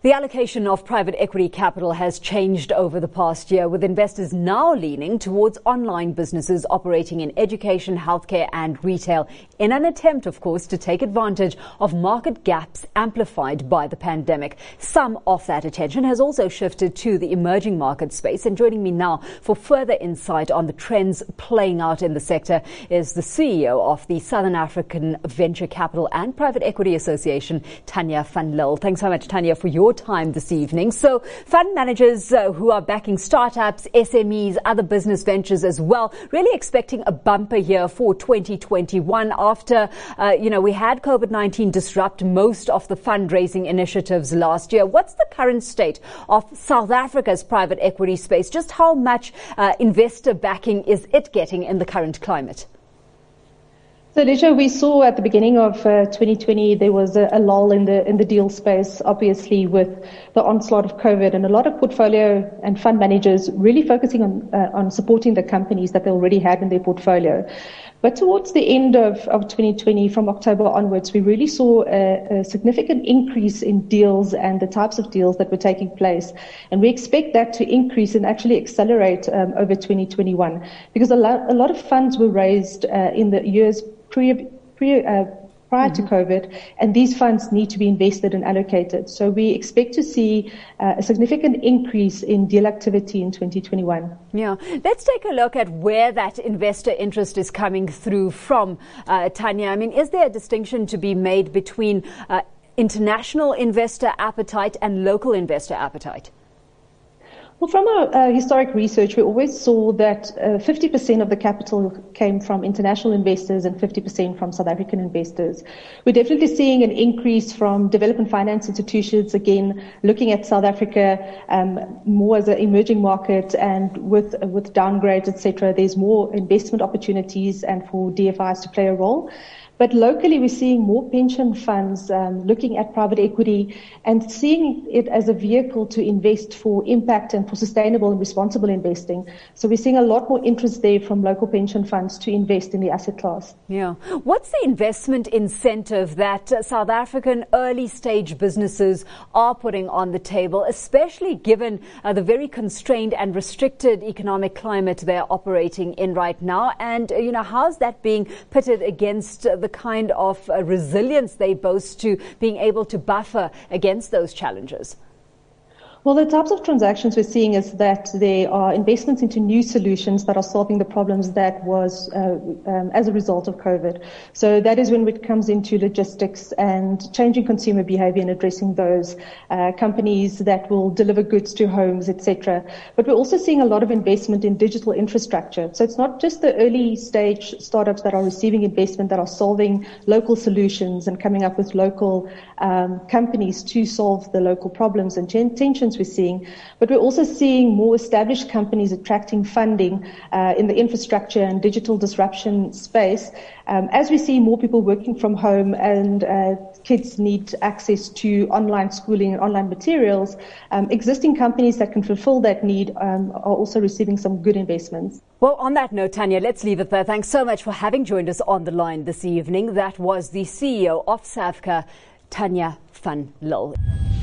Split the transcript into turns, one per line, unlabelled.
The allocation of private equity capital has changed over the past year, with investors now leaning towards online businesses operating in education, healthcare and retail, in an attempt, of course, to take advantage of market gaps amplified by the pandemic. Some of that attention has also shifted to the emerging market space. And joining me now for further insight on the trends playing out in the sector is the CEO of the Southern African Venture Capital and Private Equity Association, Tanya van Lille. Thanks so much, Tanya, for your time this evening. So fund managers who are backing startups, SMEs, other business ventures as well, really expecting a bumper year for 2021 after, we had COVID-19 disrupt most of the fundraising initiatives last year. What's the current state of South Africa's private equity space? Just how much investor backing is it getting in the current climate?
So, Alicia, we saw at the beginning of 2020 there was a lull in the deal space, obviously with the onslaught of COVID, and a lot of portfolio and fund managers really focusing on supporting the companies that they already had in their portfolio. But towards the end of 2020, from October onwards, we really saw a significant increase in deals and the types of deals that were taking place. And we expect that to increase and actually accelerate over 2021, because a lot of funds were raised in the years prior to COVID, and these funds need to be invested and allocated. So we expect to see a significant increase in deal activity in 2021.
Yeah, let's take a look at where that investor interest is coming through from, Tanya. I mean, is there a distinction to be made between international investor appetite and local investor appetite?
Well, from our historic research, we always saw that 50% of the capital came from international investors and 50% from South African investors. We're definitely seeing an increase from development finance institutions, again, looking at South Africa more as an emerging market, and with downgrades, etc., there's more investment opportunities and for DFIs to play a role. But locally, we're seeing more pension funds looking at private equity and seeing it as a vehicle to invest for impact and for sustainable and responsible investing. So we're seeing a lot more interest there from local pension funds to invest in the asset class.
Yeah. What's the investment incentive that South African early stage businesses are putting on the table, especially given the very constrained and restricted economic climate they're operating in right now? And, how's that being pitted against the kind of resilience they boast to being able to buffer against those challenges?
Well, the types of transactions we're seeing is that there are investments into new solutions that are solving the problems that was as a result of COVID. So that is when it comes into logistics and changing consumer behavior and addressing those companies that will deliver goods to homes, etc. But we're also seeing a lot of investment in digital infrastructure. So it's not just the early stage startups that are receiving investment that are solving local solutions and coming up with local companies to solve the local problems and tensions we're seeing, but we're also seeing more established companies attracting funding in the infrastructure and digital disruption space. As we see more people working from home and kids need access to online schooling and online materials, existing companies that can fulfill that need are also receiving some good investments.
Well, on that note, Tanya, let's leave it there. Thanks so much for having joined us on the line this evening. That was the CEO of SAVCA, Tanya van Lille.